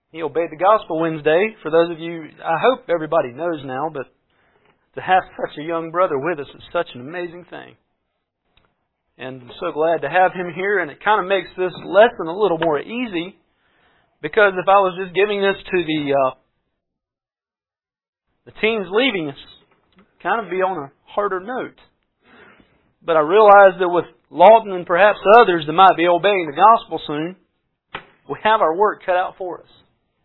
He obeyed the gospel Wednesday. For those of you, I hope everybody knows now, but to have such a young brother with us is such an amazing thing. And I'm so glad to have him here, and it kind of makes this lesson a little more easy, because if I was just giving this to the teens leaving us, it'd kind of be on a harder note. But I realize that with Lawton and perhaps others that might be obeying the gospel soon, we have our work cut out for us.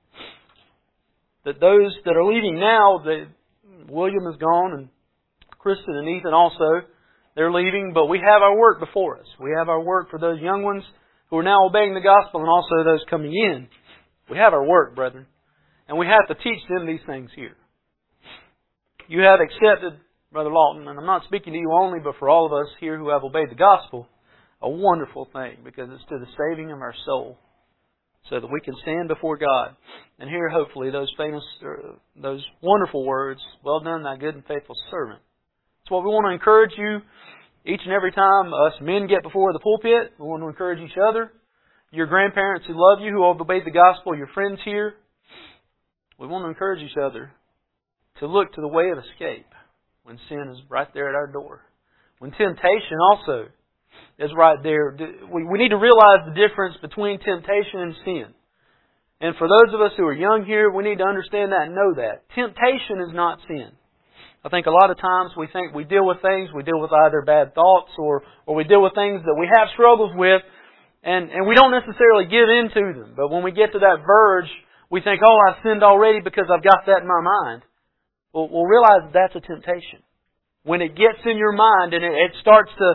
That those that are leaving now, William is gone, and Kristen and Ethan also, they're leaving, but we have our work before us. We have our work for those young ones who are now obeying the gospel, and also those coming in. We have our work, brethren, and we have to teach them these things here. You have accepted, Brother Lawton, and I'm not speaking to you only, but for all of us here who have obeyed the gospel, a wonderful thing, because it's to the saving of our soul, so that we can stand before God and hear, hopefully, those those wonderful words, "Well done, thy good and faithful servant." That's what we want to encourage you each and every time us men get before the pulpit. We want to encourage each other. Your grandparents who love you, who have obeyed the gospel, your friends here. We want to encourage each other to look to the way of escape when sin is right there at our door. When temptation also is right there. We need to realize the difference between temptation and sin. And for those of us who are young here, we need to understand that and know that. Temptation is not sin. I think a lot of times we think we deal with things, we deal with either bad thoughts or we deal with things that we have struggles with, and we don't necessarily give in to them. But when we get to that verge, we think, oh, I've sinned already because I've got that in my mind. Well, we'll realize that's a temptation. When it gets in your mind and it starts to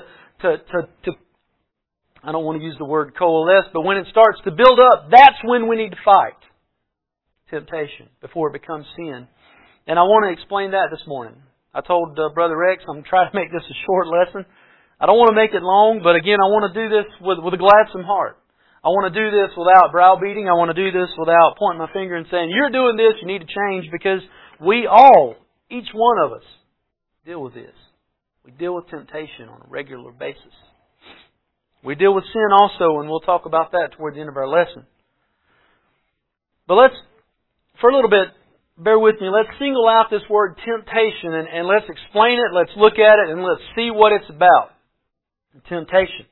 I don't want to use the word coalesce, but when it starts to build up, that's when we need to fight temptation before it becomes sin. And I want to explain that this morning. I told Brother Rex, I'm trying to make this a short lesson. I don't want to make it long, but again, I want to do this with a gladsome heart. I want to do this without browbeating. I want to do this without pointing my finger and saying, you're doing this, you need to change, because we all, each one of us, deal with this. We deal with temptation on a regular basis. We deal with sin also, and we'll talk about that toward the end of our lesson. But let's, for a little bit, bear with me, let's single out this word temptation and let's explain it, let's look at it, and let's see what it's about. Temptation.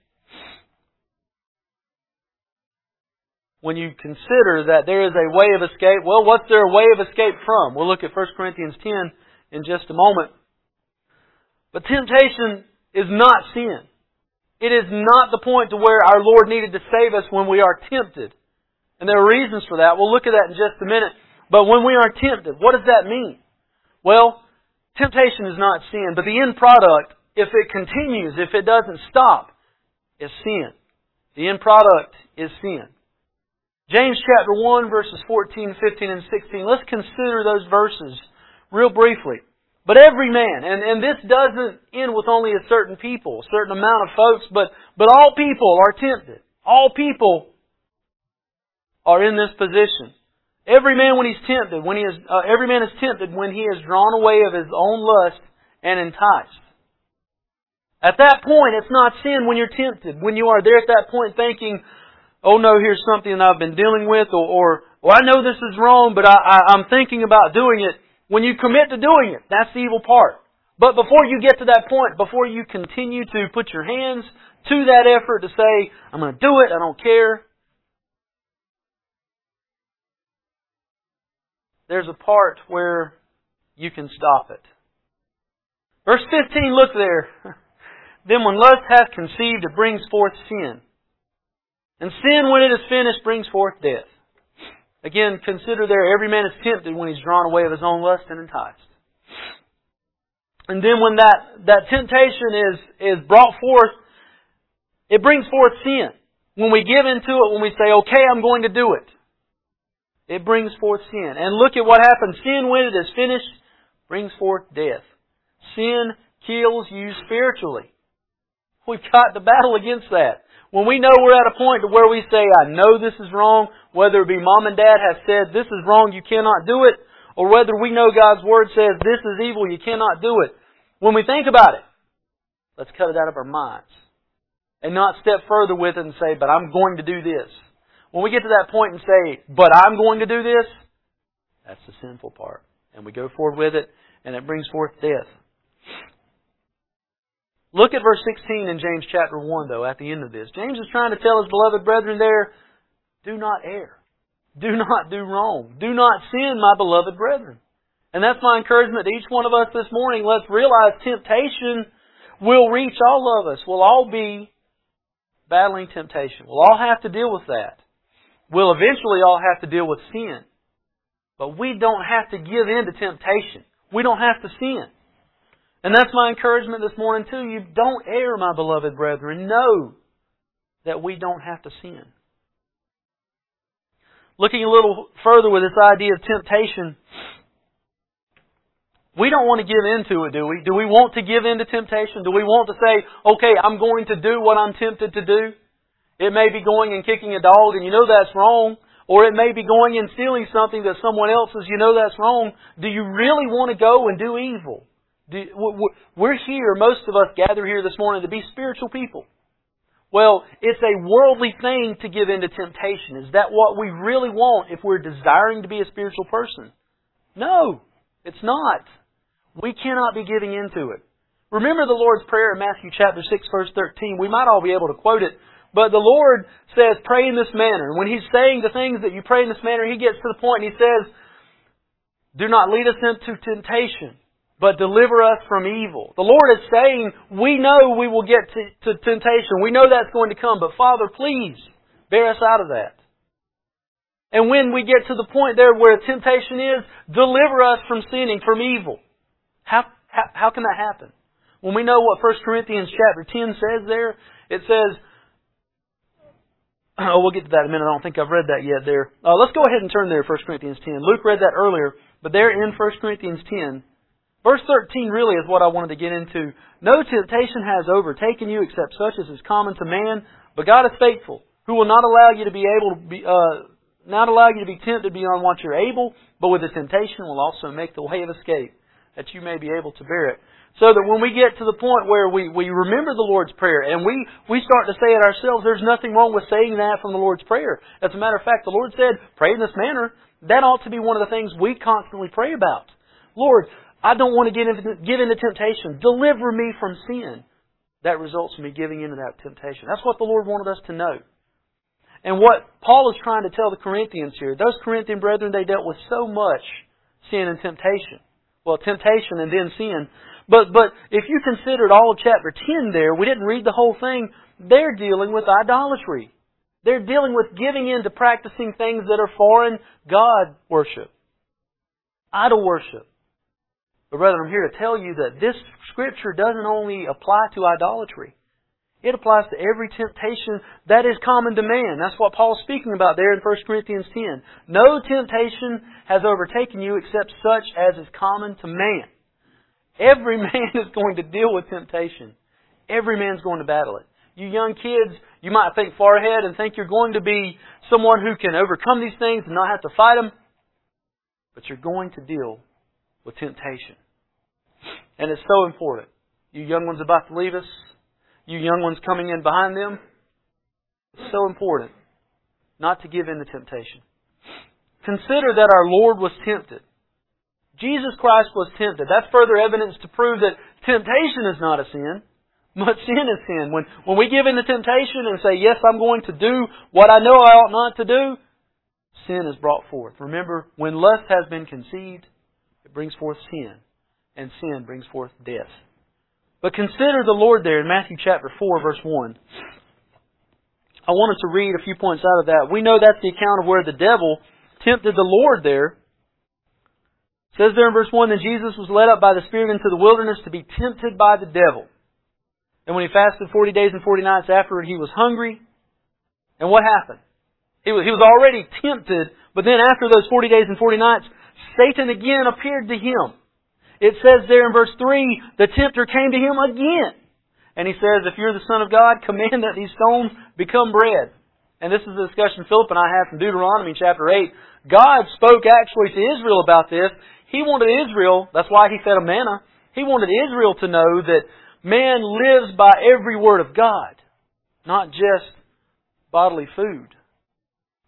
When you consider that there is a way of escape, well, what's there a way of escape from? We'll look at 1 Corinthians 10 in just a moment. But temptation is not sin. It is not the point to where our Lord needed to save us when we are tempted. And there are reasons for that. We'll look at that in just a minute. But when we are tempted, what does that mean? Well, temptation is not sin, but the end product, if it continues, if it doesn't stop, is sin. The end product is sin. James chapter 1, verses 14, 15, and 16. Let's consider those verses real briefly. But every man, and this doesn't end with only a certain people, a certain amount of folks, but all people are tempted. All people are in this position. Every man when he's tempted, every man is tempted when he is drawn away of his own lust and enticed. At that point, it's not sin when you're tempted. When you are there at that point thinking, oh no, here's something I've been dealing with, or I know this is wrong, but I'm thinking about doing it. When you commit to doing it, that's the evil part. But before you get to that point, before you continue to put your hands to that effort to say, I'm going to do it, I don't care, there's a part where you can stop it. Verse 15, look there. Then when lust hath conceived, it brings forth sin. And sin, when it is finished, brings forth death. Again, consider there, every man is tempted when he's drawn away of his own lust and enticed. And then when that temptation is brought forth, it brings forth sin. When we give into it, when we say, okay, I'm going to do it, it brings forth sin. And look at what happens. Sin, when it is finished, brings forth death. Sin kills you spiritually. We've got to battle against that. When we know we're at a point to where we say, I know this is wrong, whether it be mom and dad have said, this is wrong, you cannot do it, or whether we know God's Word says, this is evil, you cannot do it. When we think about it, let's cut it out of our minds. And not step further with it and say, but I'm going to do this. When we get to that point and say, but I'm going to do this, that's the sinful part. And we go forward with it, and it brings forth death. Look at verse 16 in James chapter 1, though, at the end of this. James is trying to tell his beloved brethren there, do not err. Do not do wrong. Do not sin, my beloved brethren. And that's my encouragement to each one of us this morning. Let's realize temptation will reach all of us. We'll all be battling temptation. We'll all have to deal with that. We'll eventually all have to deal with sin. But we don't have to give in to temptation. We don't have to sin. And that's my encouragement this morning to you. Don't err, my beloved brethren. Know that we don't have to sin. Looking a little further with this idea of temptation, we don't want to give into it, do we? Do we want to give in to temptation? Do we want to say, okay, I'm going to do what I'm tempted to do? It may be going and kicking a dog, and you know that's wrong. Or it may be going and stealing something that someone else's, you know that's wrong. Do you really want to go and do evil? We're here, most of us gather here this morning to be spiritual people. Well, it's a worldly thing to give in to temptation. Is that what we really want if we're desiring to be a spiritual person? No, it's not. We cannot be giving into it. Remember the Lord's Prayer in Matthew chapter 6, verse 13. We might all be able to quote it. But the Lord says, pray in this manner. And when He's saying the things that you pray in this manner, He gets to the point and He says, do not lead us into temptation, but deliver us from evil. The Lord is saying, we know we will get to temptation. We know that's going to come. But Father, please, bear us out of that. And when we get to the point there where temptation is, deliver us from sinning, from evil. How can that happen? When we know what 1 Corinthians chapter 10 says there, it says, we'll get to that in a minute. I don't think I've read that yet there. Let's go ahead and turn there, 1 Corinthians 10. Luke read that earlier, but there in 1 Corinthians 10, verse 13 really is what I wanted to get into. No temptation has overtaken you except such as is common to man, but God is faithful, who will not allow you to be tempted beyond what you're able, but with the temptation will also make the way of escape, that you may be able to bear it. So that when we get to the point where we remember the Lord's Prayer and we start to say it ourselves, there's nothing wrong with saying that from the Lord's Prayer. As a matter of fact, the Lord said, pray in this manner. That ought to be one of the things we constantly pray about. Lord, I don't want to give into temptation. Deliver me from sin. That results in me giving into that temptation. That's what the Lord wanted us to know. And what Paul is trying to tell the Corinthians here, those Corinthian brethren, they dealt with so much sin and temptation. Well, temptation and then sin. But if you considered all of chapter 10 there, we didn't read the whole thing, they're dealing with idolatry. They're dealing with giving in to practicing things that are foreign God worship. Idol worship. But brethren, I'm here to tell you that this Scripture doesn't only apply to idolatry. It applies to every temptation that is common to man. That's what Paul's speaking about there in 1 Corinthians 10. No temptation has overtaken you except such as is common to man. Every man is going to deal with temptation. Every man's going to battle it. You young kids, you might think far ahead and think you're going to be someone who can overcome these things and not have to fight them. But you're going to deal with temptation. And it's so important. You young ones about to leave us, you young ones coming in behind them, it's so important not to give in to temptation. Consider that our Lord was tempted. Jesus Christ was tempted. That's further evidence to prove that temptation is not a sin, but sin is sin. When we give in to temptation and say, yes, I'm going to do what I know I ought not to do, sin is brought forth. Remember, when lust has been conceived, it brings forth sin, and sin brings forth death. But consider the Lord there in Matthew chapter 4, verse 1. I wanted to read a few points out of that. We know that's the account of where the devil tempted the Lord there. It says there in verse 1, that Jesus was led up by the Spirit into the wilderness to be tempted by the devil. And when He fasted 40 days and 40 nights afterward, He was hungry. And what happened? He was already tempted, but then after those 40 days and 40 nights, Satan again appeared to Him. It says there in verse 3, the tempter came to Him again. And he says, if you're the Son of God, command that these stones become bread. And this is the discussion Philip and I had from Deuteronomy chapter 8. God spoke actually to Israel about this. He wanted Israel, that's why He fed them manna. He wanted Israel to know that man lives by every word of God, not just bodily food.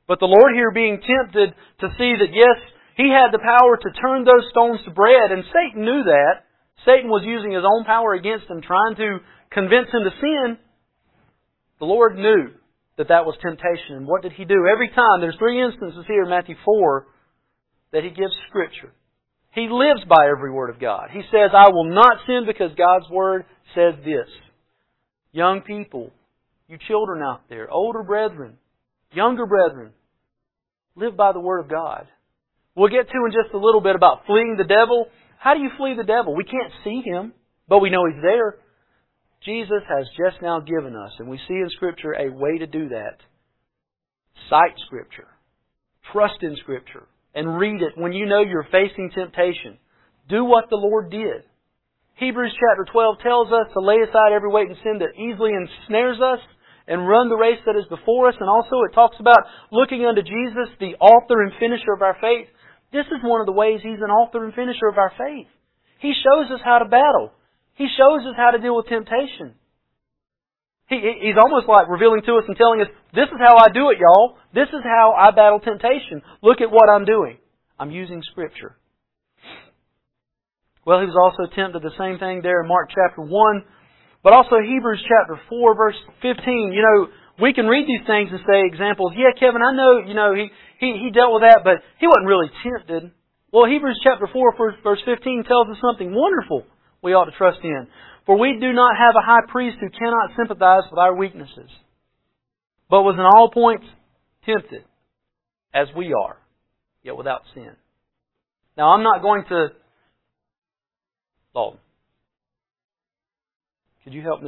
But the Lord here being tempted to see that, yes, He had the power to turn those stones to bread, and Satan knew that. Satan was using his own power against him, trying to convince him to sin. The Lord knew that that was temptation. And what did He do? Every time, there's 3 instances here in Matthew 4 that He gives Scripture. He lives by every Word of God. He says, I will not sin because God's Word says this. Young people, you children out there, older brethren, younger brethren, live by the Word of God. We'll get to in just a little bit about fleeing the devil. How do you flee the devil? We can't see him, but we know he's there. Jesus has just now given us, and we see in Scripture, a way to do that. Cite Scripture. Trust in Scripture. And read it when you know you're facing temptation. Do what the Lord did. Hebrews chapter 12 tells us to lay aside every weight and sin that easily ensnares us and run the race that is before us. And also it talks about looking unto Jesus, the author and finisher of our faith. This is one of the ways He's an author and finisher of our faith. He shows us how to battle. He shows us how to deal with temptation. He's almost like revealing to us and telling us, this is how I do it, y'all. This is how I battle temptation. Look at what I'm doing. I'm using Scripture. Well, He was also tempted the same thing there in Mark chapter 1. But also Hebrews chapter 4 verse 15. You know, we can read these things and say examples. Yeah, Kevin, I know, he dealt with that, but he wasn't really tempted. Well, Hebrews chapter 4 verse 15 tells us something wonderful we ought to trust in. For we do not have a high priest who cannot sympathize with our weaknesses, but was in all points tempted, as we are, yet without sin. Now, I'm not going to... Dalton, could you help Miss...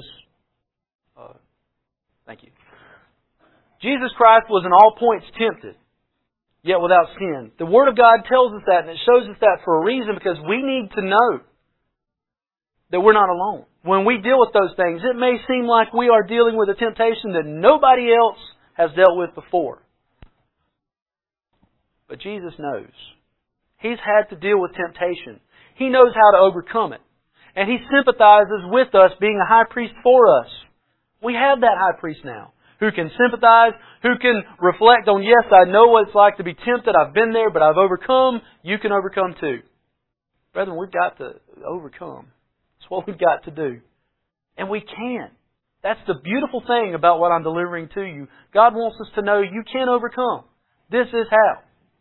Thank you. Jesus Christ was in all points tempted, yet without sin. The Word of God tells us that, and it shows us that for a reason, because we need to know that we're not alone. When we deal with those things, it may seem like we are dealing with a temptation that nobody else has dealt with before. But Jesus knows. He's had to deal with temptation. He knows how to overcome it. And He sympathizes with us being a high priest for us. We have that high priest now, who can sympathize, who can reflect on, yes, I know what it's like to be tempted. I've been there, but I've overcome. You can overcome too. Brethren, we've got to overcome. It's what we've got to do. And we can. That's the beautiful thing about what I'm delivering to you. God wants us to know you can overcome. This is how.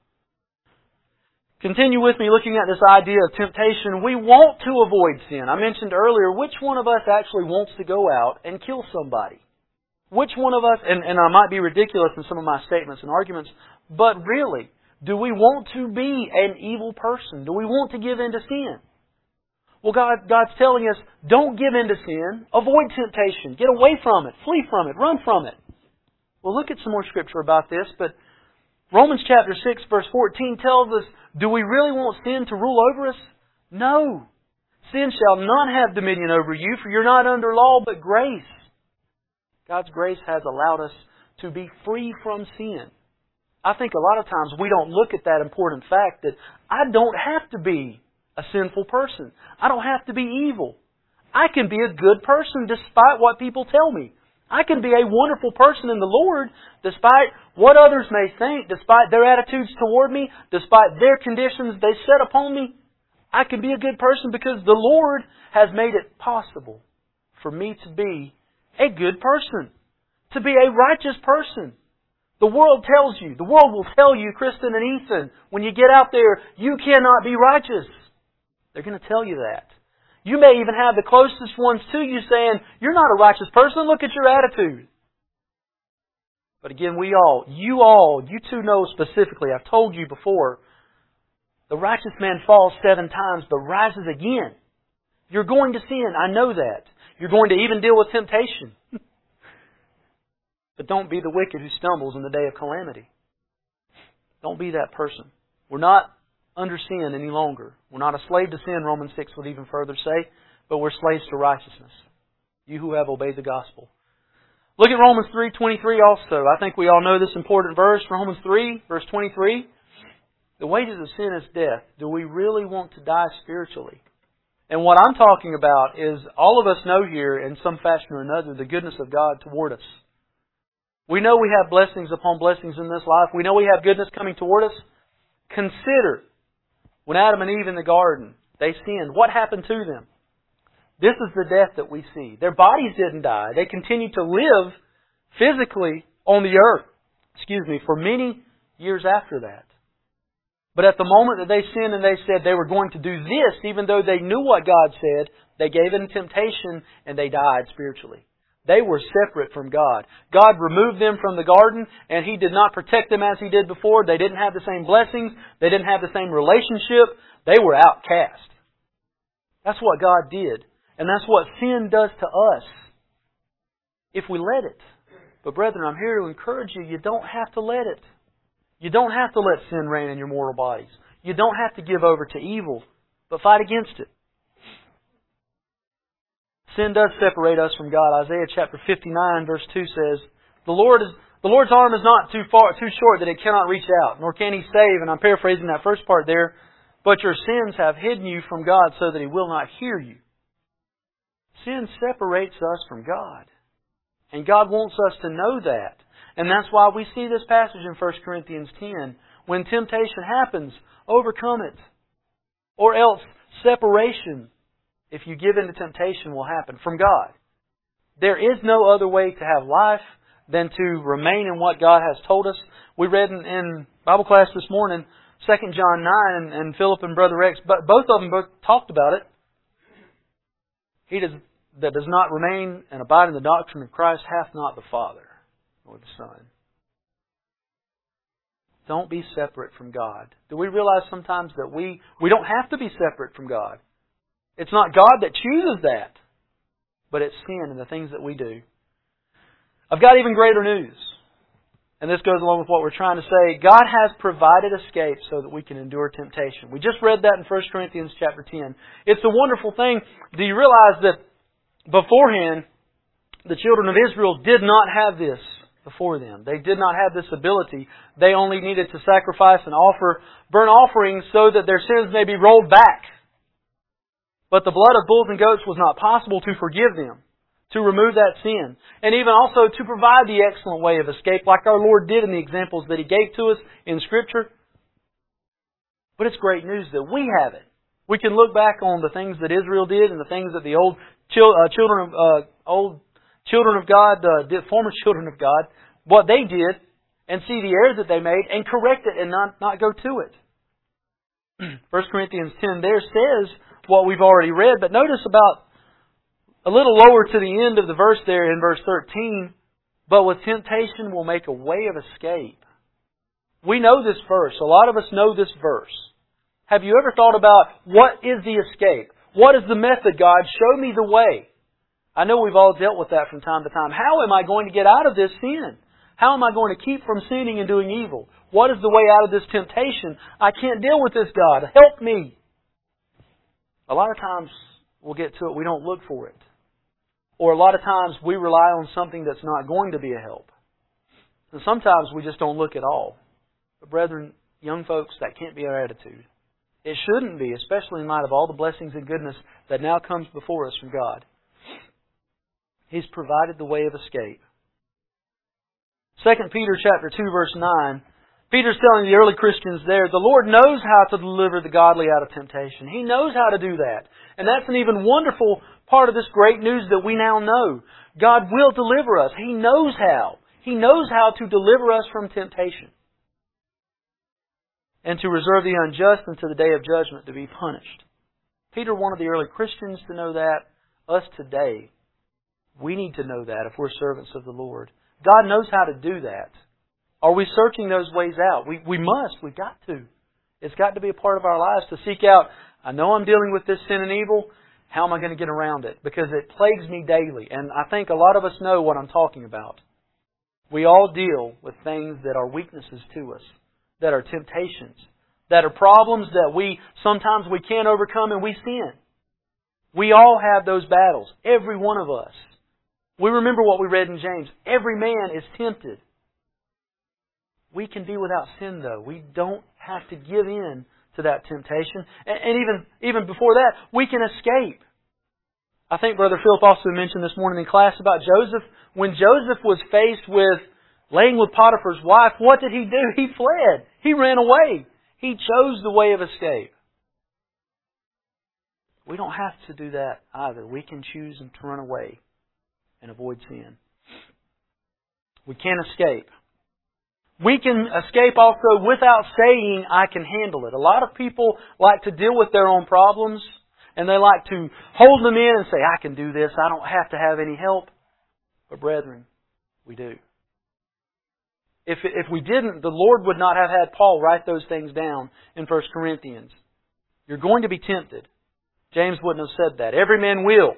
Continue with me looking at this idea of temptation. We want to avoid sin. I mentioned earlier, which one of us actually wants to go out and kill somebody? Which one of us, and I might be ridiculous in some of my statements and arguments, but really, do we want to be an evil person? Do we want to give in to sin? Well, God's telling us, don't give in to sin. Avoid temptation. Get away from it. Flee from it. Run from it. We'll look at some more Scripture about this, but Romans chapter 6 verse 14 tells us, do we really want sin to rule over us? No. Sin shall not have dominion over you, for you're not under law, but grace. God's grace has allowed us to be free from sin. I think a lot of times we don't look at that important fact that I don't have to be a sinful person. I don't have to be evil. I can be a good person despite what people tell me. I can be a wonderful person in the Lord despite what others may think, despite their attitudes toward me, despite their conditions they set upon me. I can be a good person because the Lord has made it possible for me to be a good person, to be a righteous person. The world will tell you, Kristen and Ethan, when you get out there, you cannot be righteous. They're going to tell you that. You may even have the closest ones to you saying, you're not a righteous person, look at your attitude. But again, you two know specifically, I've told you before, the righteous man falls 7 times but rises again. You're going to sin, I know that. You're going to even deal with temptation. But don't be the wicked who stumbles in the day of calamity. Don't be that person. We're not under sin any longer. We're not a slave to sin, Romans 6 would even further say, but we're slaves to righteousness. You who have obeyed the gospel. Look at Romans 3:23 also. I think we all know this important verse, Romans 3, verse 23. The wages of sin is death. Do we really want to die spiritually? And what I'm talking about is all of us know here in some fashion or another the goodness of God toward us. We know we have blessings upon blessings in this life. We know we have goodness coming toward us. Consider when Adam and Eve in the garden, they sinned. What happened to them? This is the death that we see. Their bodies didn't die. They continued to live physically on the earth, for many years after that. But at the moment that they sinned and they said they were going to do this, even though they knew what God said, they gave in temptation and they died spiritually. They were separate from God. God removed them from the garden and He did not protect them as He did before. They didn't have the same blessings. They didn't have the same relationship. They were outcast. That's what God did. And that's what sin does to us if we let it. But brethren, I'm here to encourage you, you don't have to let it. You don't have to let sin reign in your mortal bodies. You don't have to give over to evil, but fight against it. Sin does separate us from God. Isaiah chapter 59 verse 2 says, The Lord's arm is not too short that it cannot reach out, nor can He save. And I'm paraphrasing that first part there. But your sins have hidden you from God so that He will not hear you. Sin separates us from God. And God wants us to know that. And that's why we see this passage in 1 Corinthians 10. When temptation happens, overcome it. Or else separation, if you give in to temptation, will happen from God. There is no other way to have life than to remain in what God has told us. We read in Bible class this morning, 2 John 9, and Philip and Brother X, but both of them talked about it. He that does not remain and abide in the doctrine of Christ hath not the Father or the Son. Don't be separate from God. Do we realize sometimes that we don't have to be separate from God? It's not God that chooses that, but it's sin and the things that we do. I've got even greater news. And this goes along with what we're trying to say. God has provided escape so that we can endure temptation. We just read that in 1 Corinthians chapter 10. It's a wonderful thing. Do you realize that beforehand, the children of Israel did not have this before them? They did not have this ability. They only needed to sacrifice and offer burnt offerings so that their sins may be rolled back. But the blood of bulls and goats was not possible to forgive them, to remove that sin, and even also to provide the excellent way of escape like our Lord did in the examples that He gave to us in Scripture. But it's great news that we have it. We can look back on the things that Israel did and the things that the children of God did, former children of God, what they did, and see the error that they made and correct it and not go to it. 1 Corinthians 10 there says what we've already read, but notice about a little lower to the end of the verse there in verse 13, but with temptation will make a way of escape. We know this verse. A lot of us know this verse. Have you ever thought about what is the escape? What is the method, God? Show me the way. I know we've all dealt with that from time to time. How am I going to get out of this sin? How am I going to keep from sinning and doing evil? What is the way out of this temptation? I can't deal with this, God. Help me. A lot of times we'll get to it, we don't look for it. Or a lot of times we rely on something that's not going to be a help. And sometimes we just don't look at all. But brethren, young folks, that can't be our attitude. It shouldn't be, especially in light of all the blessings and goodness that now comes before us from God. He's provided the way of escape. 2 Peter chapter 2 verse 9. Peter's telling the early Christians there, the Lord knows how to deliver the godly out of temptation. He knows how to do that. And that's an even wonderful part of this great news that we now know. God will deliver us. He knows how. He knows how to deliver us from temptation. And to reserve the unjust unto the day of judgment to be punished. Peter wanted the early Christians to know that. Us today, we need to know that if we're servants of the Lord. God knows how to do that. Are we searching those ways out? We must. We've got to. It's got to be a part of our lives to seek out, I know I'm dealing with this sin and evil. How am I going to get around it? Because it plagues me daily. And I think a lot of us know what I'm talking about. We all deal with things that are weaknesses to us, that are temptations, that are problems that sometimes we can't overcome and we sin. We all have those battles. Every one of us. We remember what we read in James. Every man is tempted. We can be without sin, though. We don't have to give in to that temptation. And even before that, we can escape. I think Brother Philip also mentioned this morning in class about Joseph. When Joseph was faced with laying with Potiphar's wife, what did he do? He fled. He ran away. He chose the way of escape. We don't have to do that either. We can choose to run away and avoid sin. We can escape. We can escape also without saying, I can handle it. A lot of people like to deal with their own problems, and they like to hold them in and say, I can do this. I don't have to have any help. But brethren, we do. If we didn't, the Lord would not have had Paul write those things down in 1 Corinthians. You're going to be tempted. James wouldn't have said that. Every man will.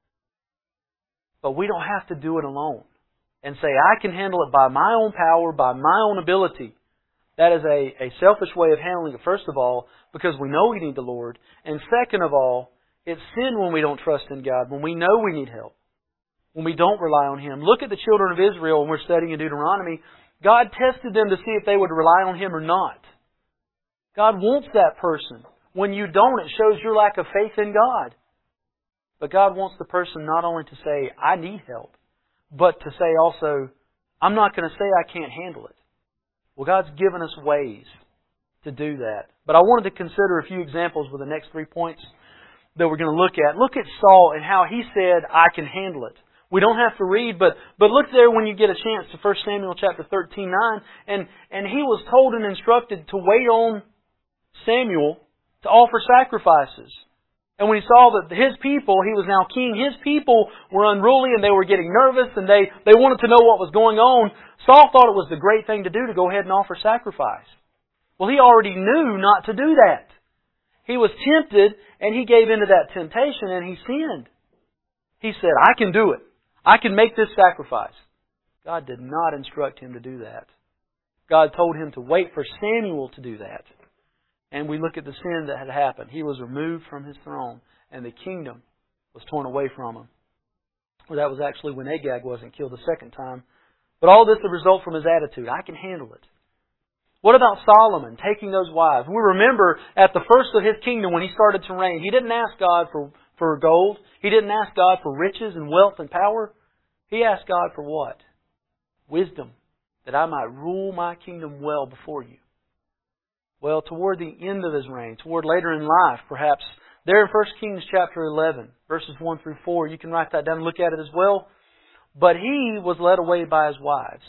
But we don't have to do it alone and say, I can handle it by my own power, by my own ability. That is a selfish way of handling it, first of all, because we know we need the Lord. And second of all, it's sin when we don't trust in God, when we know we need help, when we don't rely on Him. Look at the children of Israel when we're studying in Deuteronomy. God tested them to see if they would rely on Him or not. God wants that person. When you don't, it shows your lack of faith in God. But God wants the person not only to say, I need help, but to say also, I'm not going to say I can't handle it. Well, God's given us ways to do that. But I wanted to consider a few examples with the next 3 points that we're going to look at. Look at Saul and how he said, I can handle it. We don't have to read, but look there when you get a chance to 1 Samuel chapter 13:9. And he was told and instructed to wait on Samuel to offer sacrifices. And when he saw that his people, he was now king, his people were unruly and they were getting nervous and they wanted to know what was going on, Saul thought it was the great thing to do to go ahead and offer sacrifice. Well, he already knew not to do that. He was tempted and he gave into that temptation and he sinned. He said, I can do it. I can make this sacrifice. God did not instruct him to do that. God told him to wait for Samuel to do that. And we look at the sin that had happened. He was removed from his throne and the kingdom was torn away from him. Well, that was actually when Agag wasn't killed the second time. But all this is a result from his attitude. I can handle it. What about Solomon taking those wives? We remember at the first of his kingdom when he started to reign, he didn't ask God for gold. He didn't ask God for riches and wealth and power. He asked God for what? Wisdom, that I might rule my kingdom well before you. Well, toward the end of his reign, toward later in life, perhaps, there in 1 Kings chapter 11, verses 1 through 4, you can write that down and look at it as well. But he was led away by his wives.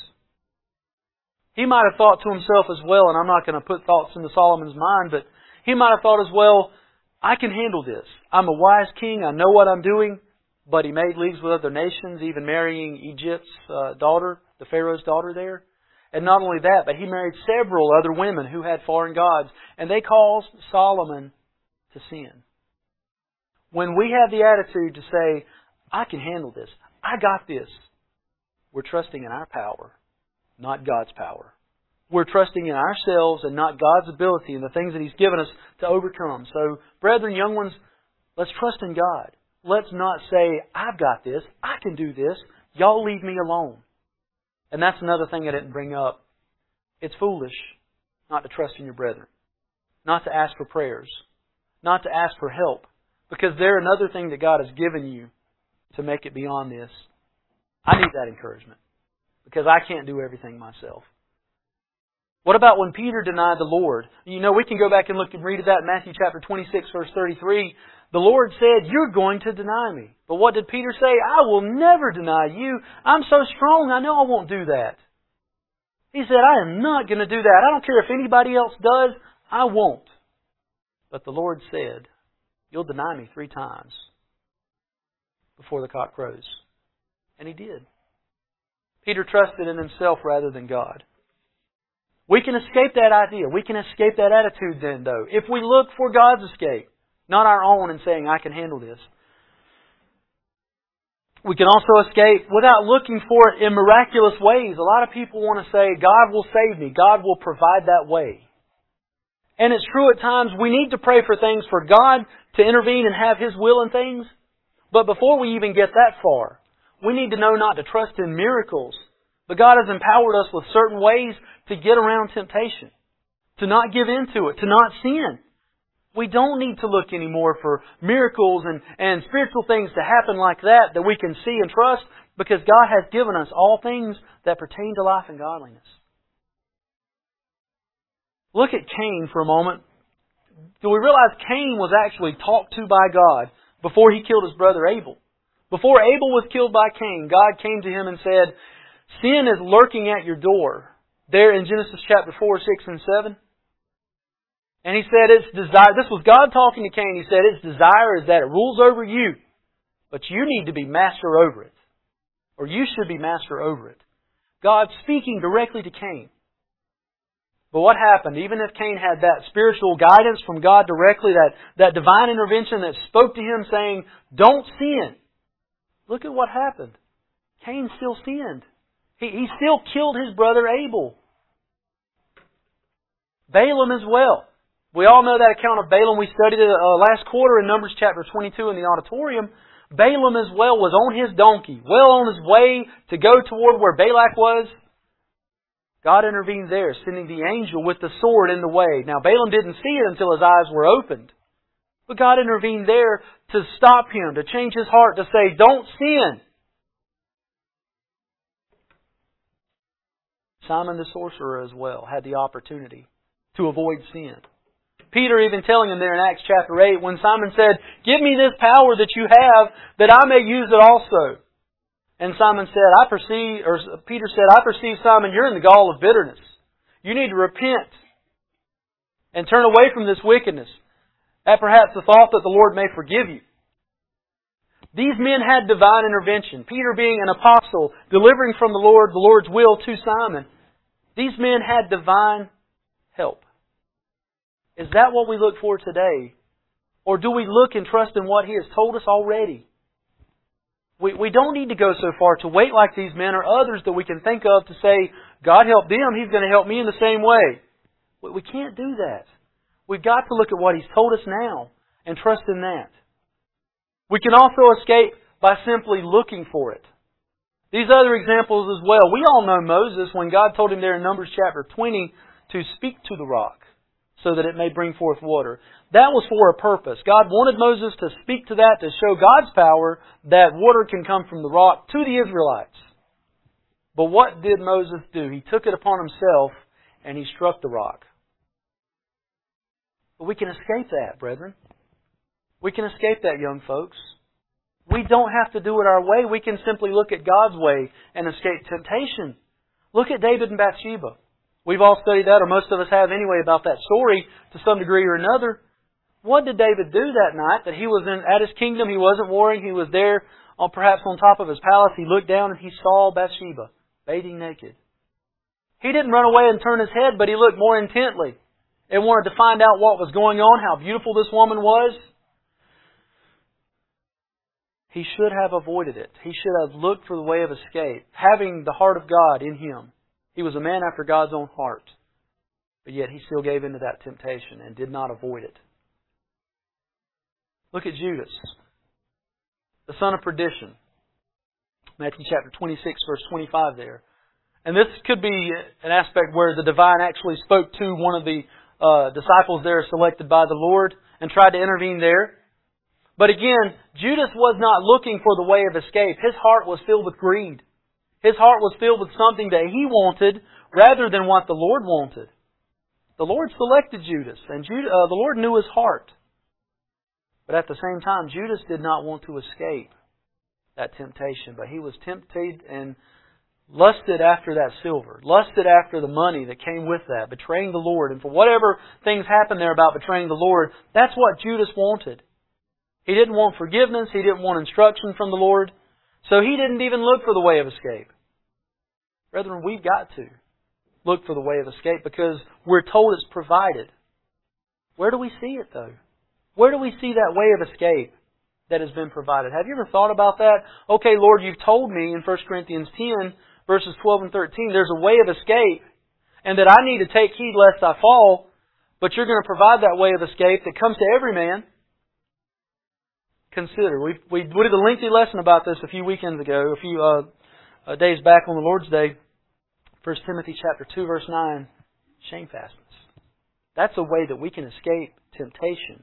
He might have thought to himself as well, and I'm not going to put thoughts into Solomon's mind, but he might have thought as well, I can handle this. I'm a wise king, I know what I'm doing. But he made leagues with other nations, even marrying Egypt's daughter, the Pharaoh's daughter there. And not only that, but he married several other women who had foreign gods. And they caused Solomon to sin. When we have the attitude to say, I can handle this, I got this, we're trusting in our power, not God's power. We're trusting in ourselves and not God's ability and the things that He's given us to overcome. So, brethren, young ones, let's trust in God. Let's not say, I've got this, I can do this, y'all leave me alone. And that's another thing I didn't bring up. It's foolish not to trust in your brethren. Not to ask for prayers. Not to ask for help. Because they're another thing that God has given you to make it beyond this. I need that encouragement. Because I can't do everything myself. What about when Peter denied the Lord? You know, we can go back and look and read that in Matthew chapter 26, verse 33. The Lord said, you're going to deny me. But what did Peter say? I will never deny you. I'm so strong, I know I won't do that. He said, I am not going to do that. I don't care if anybody else does, I won't. But the Lord said, you'll deny me 3 times before the cock crows. And he did. Peter trusted in himself rather than God. We can escape that idea. We can escape that attitude then, though. If we look for God's escape, not our own, and saying, I can handle this. We can also escape without looking for it in miraculous ways. A lot of people want to say, God will save me. God will provide that way. And it's true at times we need to pray for things for God to intervene and have His will in things. But before we even get that far, we need to know not to trust in miracles. But God has empowered us with certain ways to get around temptation. To not give in to it. To not sin. We don't need to look anymore for miracles and spiritual things to happen like that we can see and trust. Because God has given us all things that pertain to life and godliness. Look at Cain for a moment. Do we realize Cain was actually talked to by God before he killed his brother Abel? Before Abel was killed by Cain, God came to him and said, sin is lurking at your door. There in Genesis chapter 4, 6, and 7. And He said its desire, this was God talking to Cain, He said its desire is that it rules over you. But you need to be master over it. Or you should be master over it. God speaking directly to Cain. But what happened? Even if Cain had that spiritual guidance from God directly, that divine intervention that spoke to him saying, don't sin. Look at what happened. Cain still sinned. He still killed his brother Abel. Balaam as well. We all know that account of Balaam. We studied it last quarter in Numbers chapter 22 in the auditorium. Balaam as well was on his donkey, well on his way to go toward where Balak was. God intervened there, sending the angel with the sword in the way. Now Balaam didn't see it until his eyes were opened. But God intervened there to stop him, to change his heart, to say, don't sin. Simon the sorcerer as well had the opportunity to avoid sin. Peter even telling him there in Acts chapter 8, when Simon said, give me this power that you have, that I may use it also. And Simon said, Peter said, I perceive, Simon, you're in the gall of bitterness. You need to repent and turn away from this wickedness, at perhaps the thought that the Lord may forgive you. These men had divine intervention. Peter being an apostle, delivering from the Lord's will to Simon. These men had divine help. Is that what we look for today? Or do we look and trust in what He has told us already? We don't need to go so far to wait like these men or others that we can think of to say, God helped them, He's going to help me in the same way. We can't do that. We've got to look at what He's told us now and trust in that. We can also escape by simply looking for it. These other examples as well. We all know Moses when God told him there in Numbers chapter 20 to speak to the rock so that it may bring forth water. That was for a purpose. God wanted Moses to speak to that to show God's power that water can come from the rock to the Israelites. But what did Moses do? He took it upon himself and he struck the rock. But we can escape that, brethren. We can escape that, young folks. We don't have to do it our way. We can simply look at God's way and escape temptation. Look at David and Bathsheba. We've all studied that, or most of us have anyway, about that story to some degree or another. What did David do that night? That he was at his kingdom, he wasn't warring, he was there perhaps on top of his palace. He looked down and he saw Bathsheba bathing naked. He didn't run away and turn his head, but he looked more intently and wanted to find out what was going on, how beautiful this woman was. He should have avoided it. He should have looked for the way of escape, having the heart of God in him. He was a man after God's own heart. But yet he still gave in to that temptation and did not avoid it. Look at Judas, the son of perdition. Matthew chapter 26, verse 25 there. And this could be an aspect where the divine actually spoke to one of the disciples there selected by the Lord and tried to intervene there. But again, Judas was not looking for the way of escape. His heart was filled with greed. His heart was filled with something that he wanted rather than what the Lord wanted. The Lord selected Judas, and the Lord knew his heart. But at the same time, Judas did not want to escape that temptation. But he was tempted and lusted after that silver, lusted after the money that came with that, betraying the Lord. And for whatever things happened there about betraying the Lord, that's what Judas wanted. He didn't want forgiveness. He didn't want instruction from the Lord. So he didn't even look for the way of escape. Brethren, we've got to look for the way of escape because we're told it's provided. Where do we see it though? Where do we see that way of escape that has been provided? Have you ever thought about that? Okay, Lord, you've told me in 1 Corinthians 10, verses 12 and 13, there's a way of escape and that I need to take heed lest I fall, but you're going to provide that way of escape that comes to every man. Consider. We did a lengthy lesson about this a few weekends ago, a few days back on the Lord's Day. 1 Timothy chapter 2, verse 9, shamefastness. That's a way that we can escape temptation.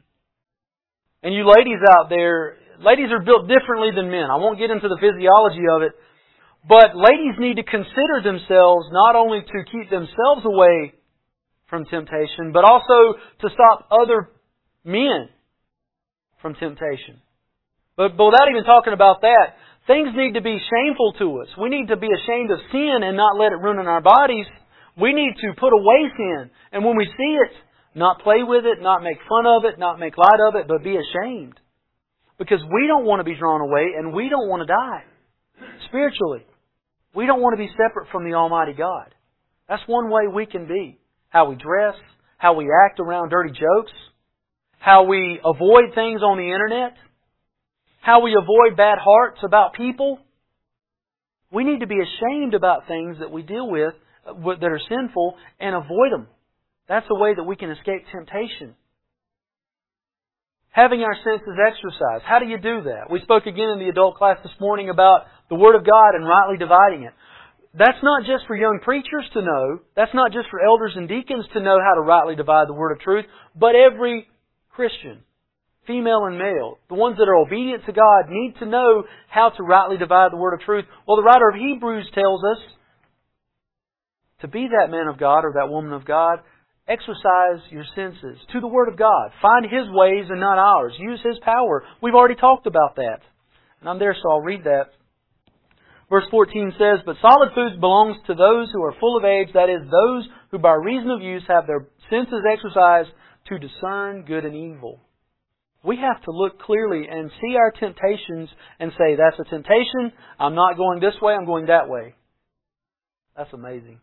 And you ladies out there, ladies are built differently than men. I won't get into the physiology of it, But ladies need to consider themselves not only to keep themselves away from temptation, but also to stop other men from temptation. But without even talking about that, things need to be shameful to us. We need to be ashamed of sin and not let it ruin our bodies. We need to put away sin. And when we see it, not play with it, not make fun of it, not make light of it, but be ashamed. Because we don't want to be drawn away and we don't want to die. Spiritually, we don't want to be separate from the Almighty God. That's one way we can be. How we dress, how we act around dirty jokes, how we avoid things on the internet, how we avoid bad hearts about people. We need to be ashamed about things that we deal with that are sinful and avoid them. That's a way that we can escape temptation. Having our senses exercised. How do you do that? We spoke again in the adult class this morning about the Word of God and rightly dividing it. That's not just for young preachers to know. That's not just for elders and deacons to know how to rightly divide the Word of truth. But every Christian, female and male, the ones that are obedient to God, need to know how to rightly divide the Word of truth. Well, the writer of Hebrews tells us to be that man of God or that woman of God, exercise your senses to the Word of God. Find His ways and not ours. Use His power. We've already talked about that. And I'm there, so I'll read that. Verse 14 says, "But solid food belongs to those who are full of age, that is, those who by reason of use have their senses exercised to discern good and evil." We have to look clearly and see our temptations and say, that's a temptation. I'm not going this way, I'm going that way. That's amazing.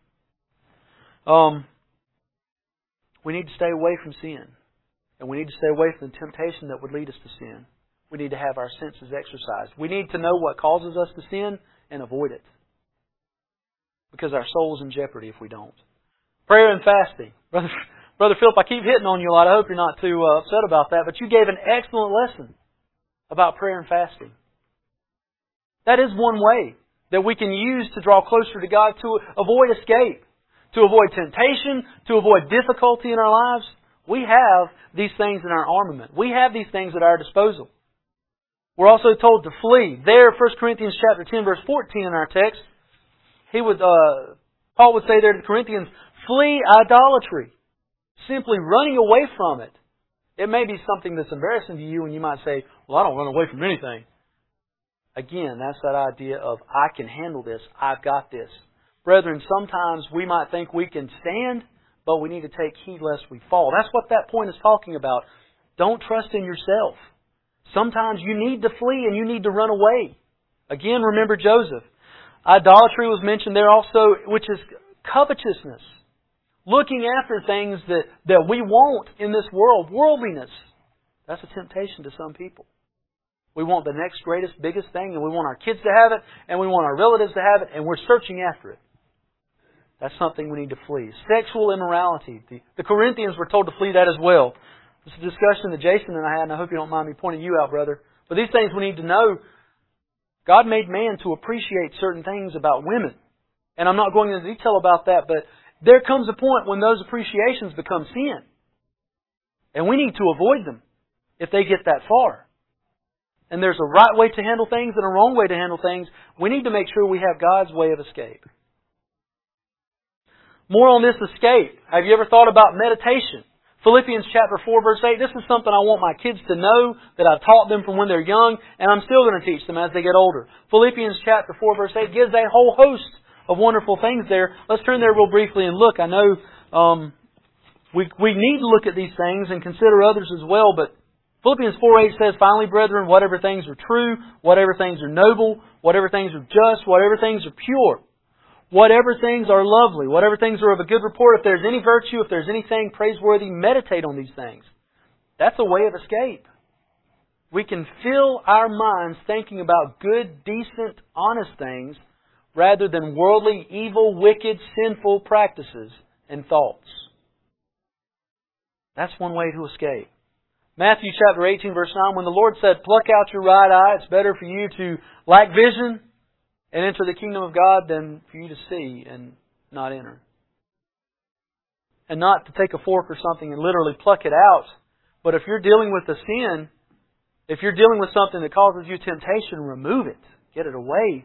We need to stay away from sin. And we need to stay away from the temptation that would lead us to sin. We need to have our senses exercised. We need to know what causes us to sin and avoid it. Because our soul's in jeopardy if we don't. Prayer and fasting. Brother Philip, I keep hitting on you a lot. I hope you're not too upset about that. But you gave an excellent lesson about prayer and fasting. That is one way that we can use to draw closer to God, to avoid escape, to avoid temptation, to avoid difficulty in our lives. We have these things in our armament. We have these things at our disposal. We're also told to flee. There, 1 Corinthians chapter 10, verse 14 in our text, Paul would say there to the Corinthians, flee idolatry. Simply running away from it. It may be something that's embarrassing to you and you might say, well, I don't run away from anything. Again, that's that idea of, I can handle this. I've got this. Brethren, sometimes we might think we can stand, but we need to take heed lest we fall. That's what that point is talking about. Don't trust in yourself. Sometimes you need to flee and you need to run away. Again, remember Joseph. Idolatry was mentioned there also, which is covetousness. Looking after things that we want in this world. Worldliness. That's a temptation to some people. We want the next greatest, biggest thing, and we want our kids to have it, and we want our relatives to have it, and we're searching after it. That's something we need to flee. Sexual immorality. The Corinthians were told to flee that as well. This is a discussion that Jason and I had, and I hope you don't mind me pointing you out, brother. But these things we need to know. God made man to appreciate certain things about women. And I'm not going into detail about that, but there comes a point when those appreciations become sin. And we need to avoid them if they get that far. And there's a right way to handle things and a wrong way to handle things. We need to make sure we have God's way of escape. More on this escape. Have you ever thought about meditation? Philippians chapter 4 verse 8. This is something I want my kids to know, that I've taught them from when they're young, and I'm still going to teach them as they get older. Philippians chapter 4 verse 8 gives a whole host of wonderful things there. Let's turn there real briefly and look. I know we need to look at these things and consider others as well, but Philippians 4:8 says, "Finally, brethren, whatever things are true, whatever things are noble, whatever things are just, whatever things are pure, whatever things are lovely, whatever things are of a good report, if there's any virtue, if there's anything praiseworthy, meditate on these things." That's a way of escape. We can fill our minds thinking about good, decent, honest things rather than worldly, evil, wicked, sinful practices and thoughts. That's one way to escape. Matthew chapter 18 verse 9, when the Lord said, "Pluck out your right eye, it's better for you to lack vision and enter the kingdom of God than for you to see and not enter." And not to take a fork or something and literally pluck it out. But if you're dealing with a sin, if you're dealing with something that causes you temptation, remove it. Get it away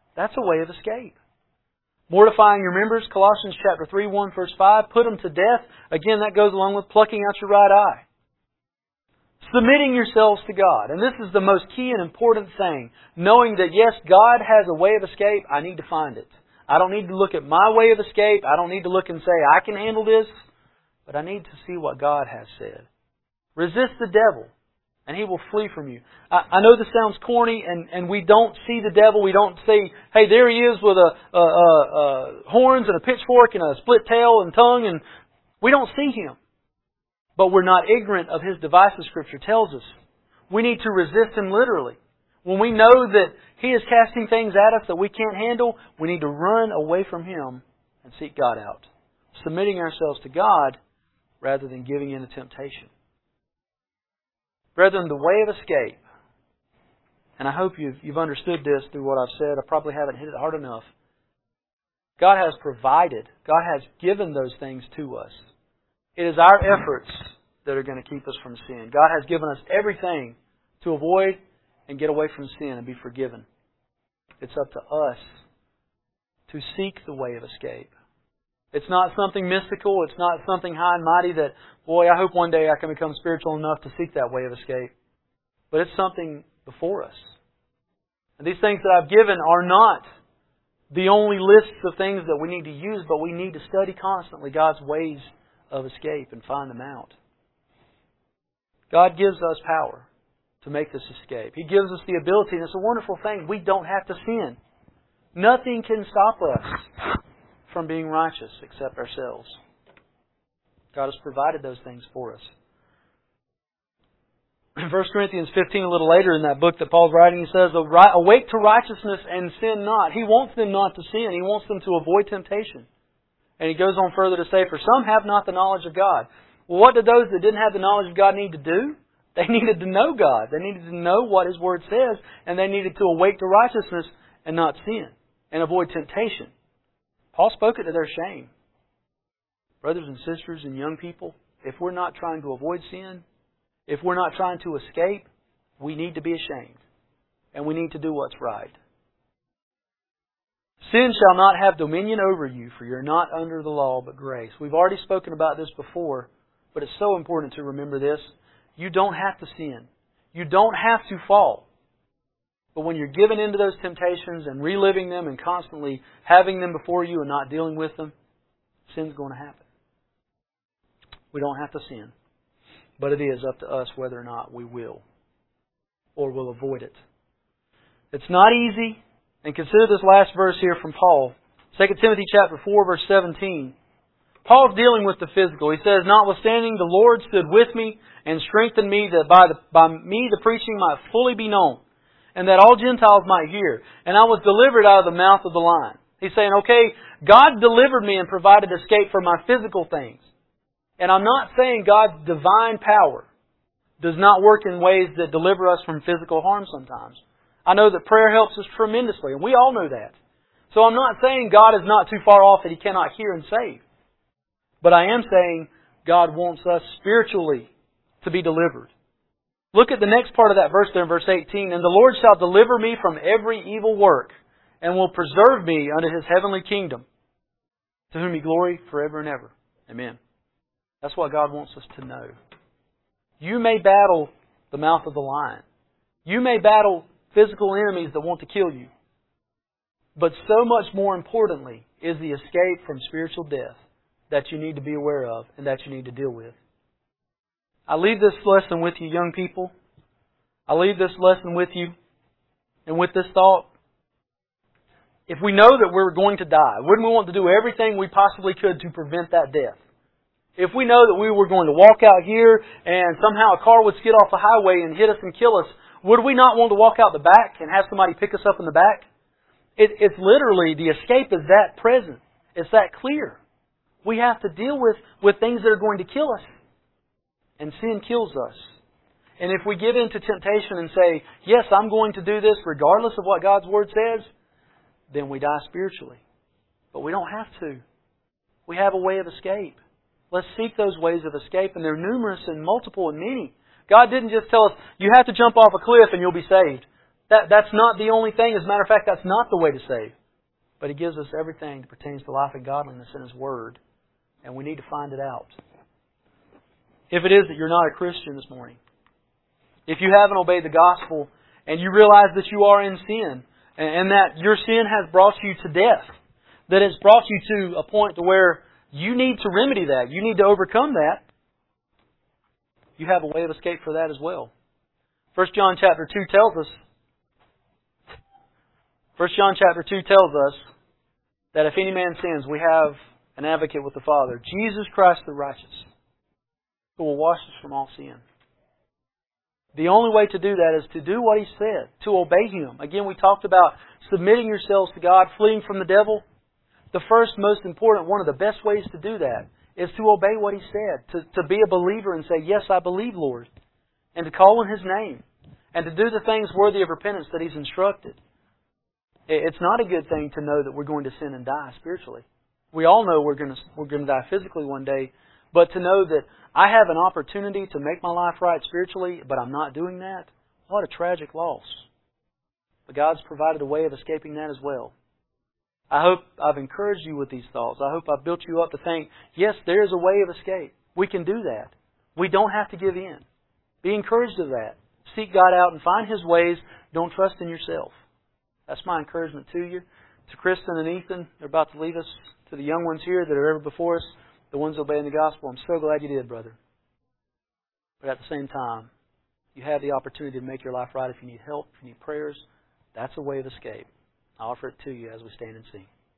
That's a way of escape. Mortifying your members, Colossians chapter 3, 1 verse 5, put them to death. Again, that goes along with plucking out your right eye. Submitting yourselves to God. And this is the most key and important thing. Knowing that yes, God has a way of escape, I need to find it. I don't need to look at my way of escape. I don't need to look and say, I can handle this. But I need to see what God has said. Resist the devil, and he will flee from you. I know this sounds corny, and we don't see the devil. We don't say, hey, there he is with horns and a pitchfork and a split tail and tongue, and we don't see him. But we're not ignorant of his devices, Scripture tells us. We need to resist him literally. When we know that he is casting things at us that we can't handle, we need to run away from him and seek God out. Submitting ourselves to God rather than giving in to temptation. Brethren, the way of escape, and I hope you've understood this through what I've said. I probably haven't hit it hard enough. God has provided. God has given those things to us. It is our efforts that are going to keep us from sin. God has given us everything to avoid and get away from sin and be forgiven. It's up to us to seek the way of escape. It's not something mystical. It's not something high and mighty that, boy, I hope one day I can become spiritual enough to seek that way of escape. But it's something before us. And these things that I've given are not the only lists of things that we need to use, but we need to study constantly God's ways of escape and find them out. God gives us power to make this escape. He gives us the ability, and it's a wonderful thing. We don't have to sin. Nothing can stop us from being righteous except ourselves. God has provided those things for us. In 1 Corinthians 15, a little later in that book that Paul's writing, he says, awake to righteousness and sin not. He wants them not to sin. He wants them to avoid temptation. And he goes on further to say, for some have not the knowledge of God. Well, what did those that didn't have the knowledge of God need to do? They needed to know God. They needed to know what His Word says, and they needed to awake to righteousness and not sin, and avoid temptation. Paul spoke it to their shame. Brothers and sisters and young people, if we're not trying to avoid sin, if we're not trying to escape, we need to be ashamed. And we need to do what's right. Sin shall not have dominion over you, for you're not under the law but grace. We've already spoken about this before, but it's so important to remember this. You don't have to sin. You don't have to fall. But when you're given into those temptations and reliving them and constantly having them before you and not dealing with them, sin's going to happen. We don't have to sin. But it is up to us whether or not we will or will avoid it. It's not easy. And consider this last verse here from Paul. 2 Timothy chapter 4, verse 17. Paul's dealing with the physical. He says, notwithstanding, the Lord stood with me and strengthened me that by me the preaching might fully be known, and that all Gentiles might hear. And I was delivered out of the mouth of the lion. He's saying, okay, God delivered me and provided escape for my physical things. And I'm not saying God's divine power does not work in ways that deliver us from physical harm sometimes. I know that prayer helps us tremendously, and we all know that. So I'm not saying God is not too far off that He cannot hear and save. But I am saying God wants us spiritually to be delivered. Look at the next part of that verse there in verse 18. And the Lord shall deliver me from every evil work, and will preserve me unto His heavenly kingdom, to whom He glory forever and ever. Amen. That's what God wants us to know. You may battle the mouth of the lion. You may battle physical enemies that want to kill you. But so much more importantly is the escape from spiritual death that you need to be aware of and that you need to deal with. I leave this lesson with you, young people. I leave this lesson with you and with this thought. If we know that we're going to die, wouldn't we want to do everything we possibly could to prevent that death? If we know that we were going to walk out here and somehow a car would skid off the highway and hit us and kill us, would we not want to walk out the back and have somebody pick us up in the back? It's literally, the escape is that present. It's that clear. We have to deal with things that are going to kill us. And sin kills us. And if we give in to temptation and say, yes, I'm going to do this regardless of what God's Word says, then we die spiritually. But we don't have to. We have a way of escape. Let's seek those ways of escape, and they're numerous and multiple and many. God didn't just tell us, you have to jump off a cliff and you'll be saved. That's not the only thing. As a matter of fact, that's not the way to save. But He gives us everything that pertains to life and godliness in His Word. And we need to find it out. If it is that you're not a Christian this morning, if you haven't obeyed the gospel and you realize that you are in sin and that your sin has brought you to death, that it's brought you to a point to where you need to remedy that, you need to overcome that, you have a way of escape for that as well. 1 John chapter 2 tells us that if any man sins, we have an advocate with the Father, Jesus Christ the righteous, who will wash us from all sin. The only way to do that is to do what He said, to obey Him. Again, we talked about submitting yourselves to God, fleeing from the devil. The first, most important, one of the best ways to do that is to obey what He said, to be a believer and say, yes, I believe, Lord, and to call on His name, and to do the things worthy of repentance that He's instructed. It's not a good thing to know that we're going to sin and die spiritually. We all know we're going to die physically one day, but to know that I have an opportunity to make my life right spiritually, but I'm not doing that, what a tragic loss. But God's provided a way of escaping that as well. I hope I've encouraged you with these thoughts. I hope I've built you up to think, yes, there is a way of escape. We can do that. We don't have to give in. Be encouraged of that. Seek God out and find His ways. Don't trust in yourself. That's my encouragement to you. To Kristen and Ethan, they're about to leave us. To the young ones here that are ever before us, the ones obeying the gospel, I'm so glad you did, brother. But at the same time, you have the opportunity to make your life right if you need help, if you need prayers. That's a way of escape. I offer it to you as we stand and sing.